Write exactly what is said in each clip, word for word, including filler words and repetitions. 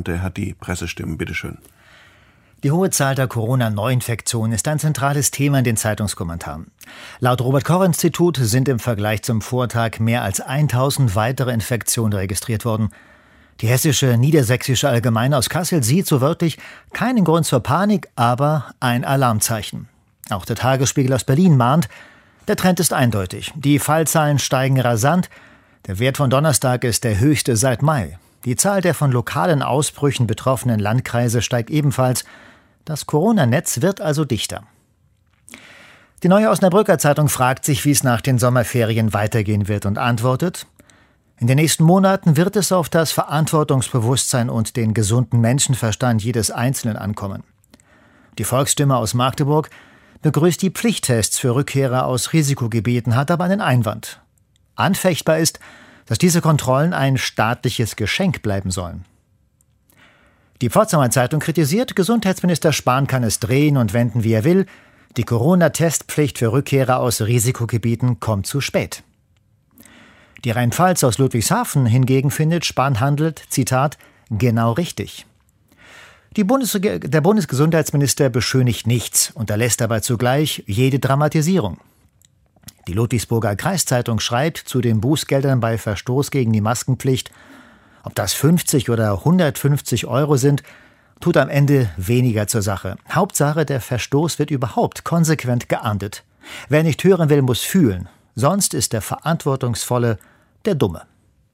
Er hat die Pressestimmen. Bitte schön. Die hohe Zahl der Corona-Neuinfektionen ist ein zentrales Thema in den Zeitungskommentaren. Laut Robert-Koch-Institut sind im Vergleich zum Vortag mehr als tausend weitere Infektionen registriert worden. Die Hessische Niedersächsische Allgemeine aus Kassel sieht so wörtlich keinen Grund zur Panik, aber ein Alarmzeichen. Auch der Tagesspiegel aus Berlin mahnt, der Trend ist eindeutig. Die Fallzahlen steigen rasant. Der Wert von Donnerstag ist der höchste seit Mai. Die Zahl der von lokalen Ausbrüchen betroffenen Landkreise steigt ebenfalls. Das Corona-Netz wird also dichter. Die Neue Osnabrücker Zeitung fragt sich, wie es nach den Sommerferien weitergehen wird und antwortet: In den nächsten Monaten wird es auf das Verantwortungsbewusstsein und den gesunden Menschenverstand jedes Einzelnen ankommen. Die Volksstimme aus Magdeburg begrüßt die Pflichttests für Rückkehrer aus Risikogebieten, hat aber einen Einwand. Anfechtbar ist, dass diese Kontrollen ein staatliches Geschenk bleiben sollen. Die Pforzheimer Zeitung kritisiert, Gesundheitsminister Spahn kann es drehen und wenden, wie er will. Die Corona-Testpflicht für Rückkehrer aus Risikogebieten kommt zu spät. Die Rheinpfalz aus Ludwigshafen hingegen findet, Spahn handelt, Zitat, genau richtig. Die Bundesreg- der Bundesgesundheitsminister beschönigt nichts, unterlässt dabei zugleich jede Dramatisierung. Die Ludwigsburger Kreiszeitung schreibt zu den Bußgeldern bei Verstoß gegen die Maskenpflicht: Ob das fünfzig oder hundertfünfzig Euro sind, tut am Ende weniger zur Sache. Hauptsache, der Verstoß wird überhaupt konsequent geahndet. Wer nicht hören will, muss fühlen. Sonst ist der Verantwortungsvolle der Dumme.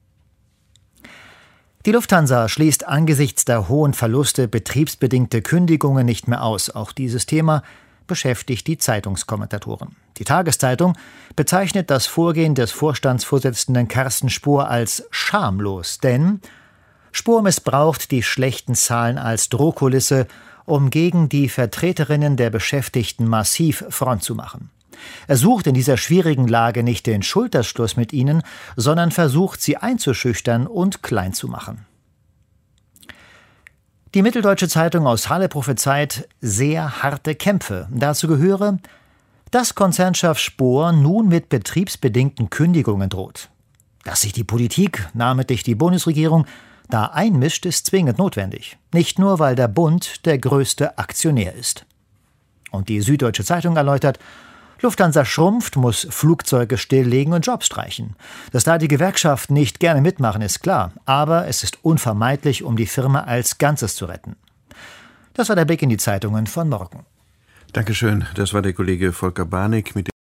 Die Lufthansa schließt angesichts der hohen Verluste betriebsbedingte Kündigungen nicht mehr aus. Auch dieses Thema beschäftigt die Zeitungskommentatoren. Die Tageszeitung bezeichnet das Vorgehen des Vorstandsvorsitzenden Carsten Spohr als schamlos, denn Spohr missbraucht die schlechten Zahlen als Drohkulisse, um gegen die Vertreterinnen der Beschäftigten massiv Front zu machen. Er sucht in dieser schwierigen Lage nicht den Schulterschluss mit ihnen, sondern versucht, sie einzuschüchtern und klein zu machen. Die Mitteldeutsche Zeitung aus Halle prophezeit sehr harte Kämpfe. Dazu gehöre, dass Konzernchef Spohr nun mit betriebsbedingten Kündigungen droht. Dass sich die Politik, namentlich die Bundesregierung, da einmischt, ist zwingend notwendig. Nicht nur, weil der Bund der größte Aktionär ist. Und die Süddeutsche Zeitung erläutert, Lufthansa schrumpft, muss Flugzeuge stilllegen und Jobs streichen. Dass da die Gewerkschaften nicht gerne mitmachen, ist klar. Aber es ist unvermeidlich, um die Firma als Ganzes zu retten. Das war der Blick in die Zeitungen von morgen. Dankeschön. Das war der Kollege Volker Barnig mit